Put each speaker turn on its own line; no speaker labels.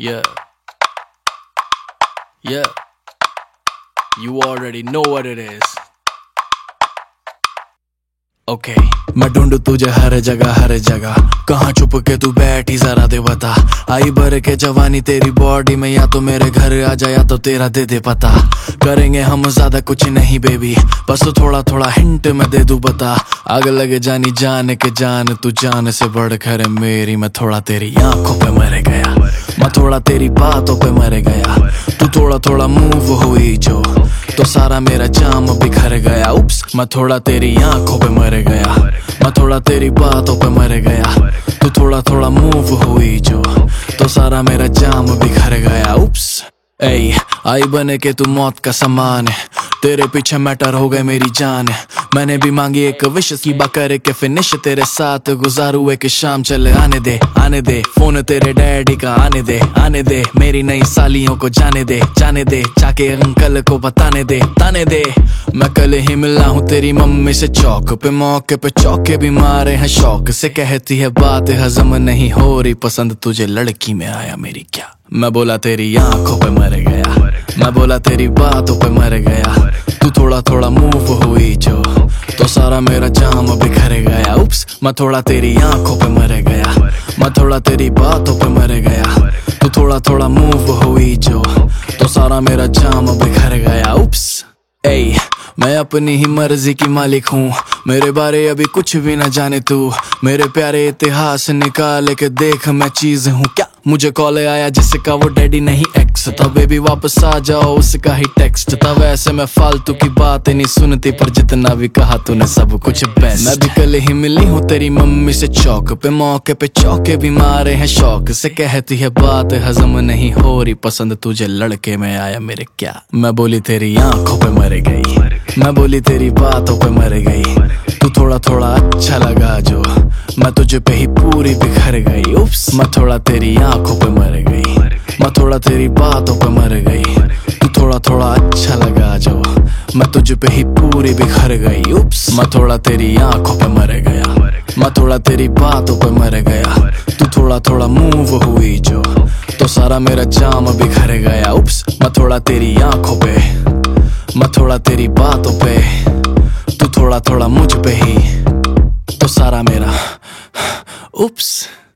Yeah, yeah, you already know what it is. Okay. मैं ढूंढू तुझे हर जगह कहाँ छुप के तू बैठी जरा दे बता। आई भर के जवानी तेरी बॉडी में, या तो मेरे घर आ जा या तो तेरा दे दे पता। करेंगे हम ज्यादा कुछ नहीं बेबी, बस थोड़ा थोड़ा हिंट मैं दे दूं बता। आग लगे जानी जान के जान, तू जान से बढ़कर है मेरी। मैं थोड़ा तेरी आंखों पे मर गया, मैं थोड़ा तेरी बातों पे मर गया। तू थोड़ा थोड़ा मूव हुई जो, तो सारा मेरा जाम बिखर गया। उप्स, मैं थोड़ा तेरी आंखों पे मर गया, मैं थोड़ा तेरी बातों पे मर गया। तू थोड़ा थोड़ा मूव हुई जो, तो सारा मेरा जाम बिखर गया। उप्स, ऐ आई बने के तू मौत का सामान है, तेरे पीछे मैटर हो गए मेरी जान है। मैंने भी मांगी एक विश की बाकर के फिनिश, तेरे साथ गुजारू एक शाम। चले आने दे फोन तेरे डैडी का आने दे मेरी नई सालियों को जाने दे जाके अंकल को बताने दे ताने दे। मैं कल ही मिला हूँ तेरी मम्मी से चौक पे, मौके पे चौके भी मारे हैं शौक से। कहती है बात हजम नहीं हो रही, पसंद तुझे लड़की में आया मेरी क्या। मैं बोला तेरी आंखों पे मर गया, मैं बोला तेरी बातों पे मर गया। तू थोड़ा थोड़ा मूव हुई जो, तो सारा मेरा जाम बिखर गया। उप्स, मैं थोड़ा तेरी आंखों पे मर गया, मैं थोड़ा तेरी बातों पे मर गया। तू थोड़ा थोड़ा मूव हुई जो, तो सारा मेरा जाम बिखर गया। उप्स, ऐ मैं अपनी ही मर्जी की मालिक हूँ, मेरे बारे अभी कुछ भी ना जाने तू। मेरे प्यारे इतिहास निकाल के देख, मैं चीज हूँ क्या। मुझे कॉल आया जिसका वो डैडी नहीं एक्स था, बेबी वापस आ जाओ उसका ही टेक्स्ट था। वैसे मैं फालतू की बात नहीं सुनती, पर जितना भी कहा तूने सब कुछ बेस्ट। मैं भी कल ही मिली हूँ तेरी मम्मी से चौक पे, मौके पे चौके भी मारे हैं शौक से। कहती है बात हजम नहीं हो रही, पसंद तुझे लड़के में आया मेरे क्या। मैं बोली तेरी आंखों पे मर गई, मैं बोली तेरी बातों पे मर गई। तू थोड़ा थोड़ा अच्छा लगा जो, मैं तुझे पे ही पूरी बिखर गई। उप्स, मैं थोड़ा तेरी आंखों पे मर गई, मैं थोड़ा तेरी बातों पे मर गई। तू थोड़ा थोड़ा अच्छा लगा जो, मैं तुझे पे ही पूरी बिखर गई। उप्स, मैं थोड़ा तेरी आंखों पे मर गया, मैं थोड़ा तेरी बातों पे मर गया। तू थोड़ा थोड़ा मूव हुई जो, तो सारा मेरा जाम बिखर गया। उप्स, मैं थोड़ा तेरी आंखों पे, मैं थोड़ा तेरी बातों पे, तू थोड़ा थोड़ा मुझ पे ही, तो सारा मेरा उप्स।